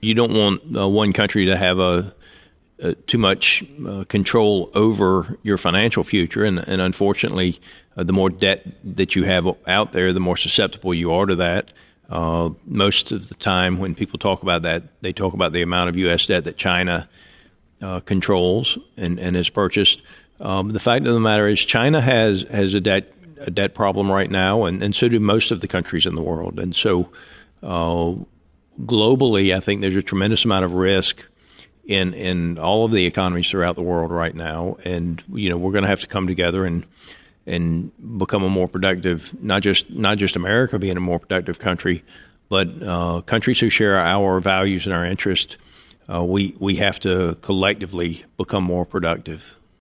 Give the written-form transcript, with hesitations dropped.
you don't want one country to have too much control over your financial future, and unfortunately, the more debt that you have out there, the more susceptible you are to that. Most of the time, when people talk about that, they talk about the amount of U.S. debt that China controls and has purchased. The fact of the matter is, China has a debt problem right now, and so do most of the countries in the world. And so, globally, I think there's a tremendous amount of risk in all of the economies throughout the world right now, and we're going to have to come together and become a more productive, not just America being a more productive country, but countries who share our values and our interests. We have to collectively become more productive.